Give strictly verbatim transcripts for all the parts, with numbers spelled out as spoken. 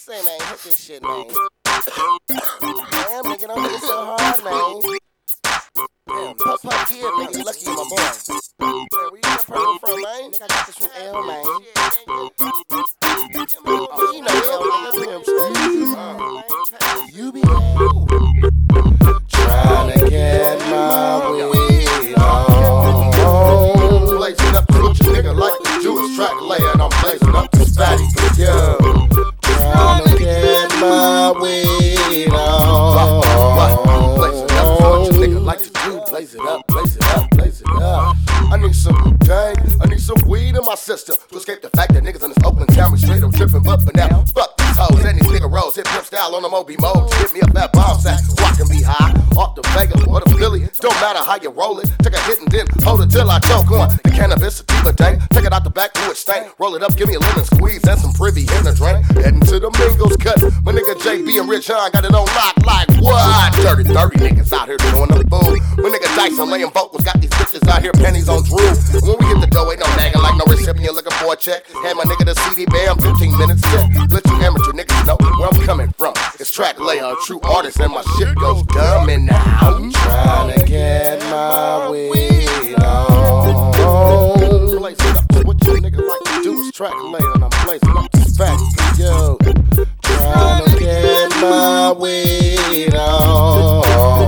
Say, man, hit this shit, man. Damn, nigga, don't hit so hard, man. Damn, puff, puff, here, nigga. You lucky, my boy. Hey, where you got purple from, man? Nigga, I got this from L, man. Oh, you know L, nigga. You be trying to get my weed on. Blazing up to what your nigga like to do is track layer, and I'm blazing up this fatty. Yo, trying to get my weed on. Blazing up to what your nigga like to do. Blaze it up, blaze it up, blaze it up. I need some gang, I need some weed in my system to escape the fact that niggas in this Oakland town be straight up tripping. But for now, fuck these hoes and these nigga rolls. Hip hip style on them O B modes. Give me up that bomb sack so I can be high. Off the Vega or the Philly, don't matter how you roll it. Take a hit and then hold it till I choke on the cannabis sativa dank. Take it out the back to it stank. Roll it up, give me a lemon squeeze and some privy in the drink. Heading to the Mingles cut. My nigga J B and Rich Hahn got it on lock like what? Dirty, dirty niggas out here doing the fool. My nigga Dyson laying vocals, got these bitches out here pennies on drool. And when we hit the dough, ain't no nagging like no recipient looking for a check. Had my nigga the C D bam, fifteen minutes set. Let you amateur niggas know where I'm coming from. It's track layer, a true artist, and my shit goes dumb. And now I'm trying to get my weed on. Blaze it up, what your nigga like to do is track layer, and I'm blazing up this fat. Yo, trying to get my weed on.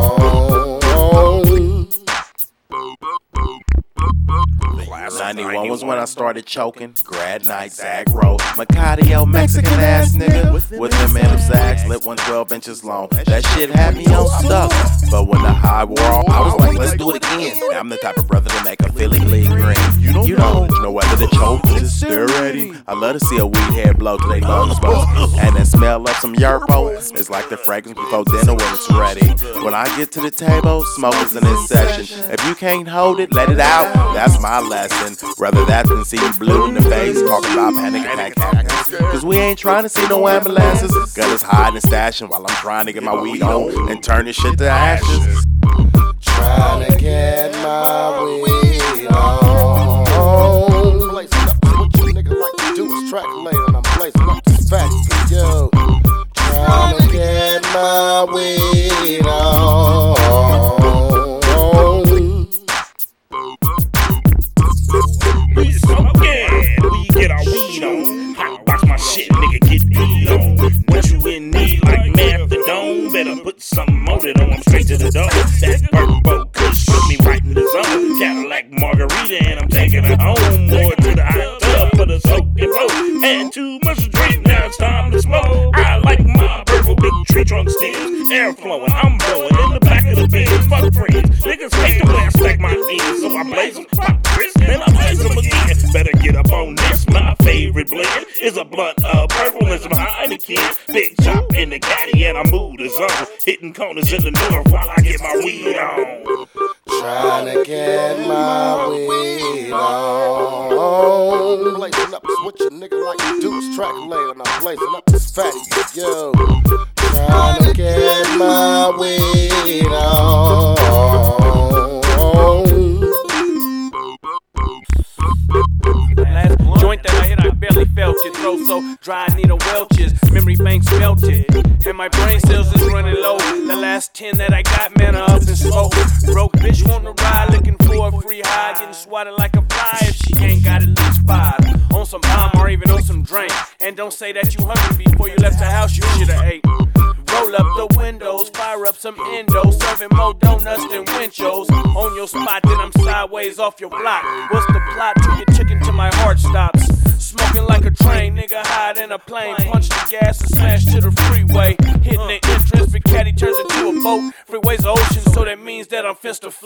ninety-one was when I started choking. Grad night, Zag Road, Macadio, Mexican ass nigga. With them and them Zags, lit one twelve inches long. That shit had me on stuff. But when the high wore off, I was like, let's do it again. I'm the type of brother to make a Philly bleed green. You don't, you don't know whether to choke or just stir ready. I love to see a weed head blow till they lungs bust. And then smell up some yerbo. It's like the fragrance before dinner when it's ready. When I get to the table, smoke is in this session. If you can't hold it, let it out. That's my lesson. Rather that than see you blue in the face talking about panic attack happening. Cause we ain't trying to see no ambulances. Got us hiding and stashing while I'm trying to get my weed on and turn this shit to ashes. Trying to get my weed on. Blazing up, what your nigga like to do is track layer, and I'm blazing up this fat. Yo, trying to get my weed on. We smoking, we get our weed on. Hot box my shit, nigga, get weed on. Once you in need like methadone, better put something on it on. I'm straight to the door. That purple kush put me right in the zone. Cadillac margarita and I'm taking it home. More to the hot tub for the soak and flow. Had too much to drink, now it's time to smoke. I like my purple big tree trunk stems. Air flowing, I'm blowing in the back of the bin. Fuck friends, niggas hate the way I stack my ends. So I blaze them, pop crisp, and I blaze them again. Better get up on this, my favorite blend is a blunt of purple and some Heineken. Big chop in the caddy and I move the zone. Hitting corners in the north while I get my weed on. Trying to get my weed on. blazing up is what your nigga like to do is track layer, and I'm blazing up this fatty. Yo, trying to get my weed on. Last joint that I hit, I barely felt it. Throat so dry, I need a Welch's. Memory banks melted, and my brain cells is running low. The last ten that I got, man, are up in smoke. Broke bitch wanting to ride, looking for a free high, getting swatted like a fly. If she ain't got at least five, on some bomb or even on some drink. And don't say that you hungry before you left the house, you shoulda ate. Roll up the windows, fire up some endo, serving more donuts than winchos. On your spot, then I'm sideways off your block. What's the plot to get chicken till my heart stops? Smoking like a train, nigga hide in a plane. Punch the gas and smash to the freeway. Hitting the entrance, Big Caddy turns into a boat. Freeway's ocean, so that means that I'm fist to float.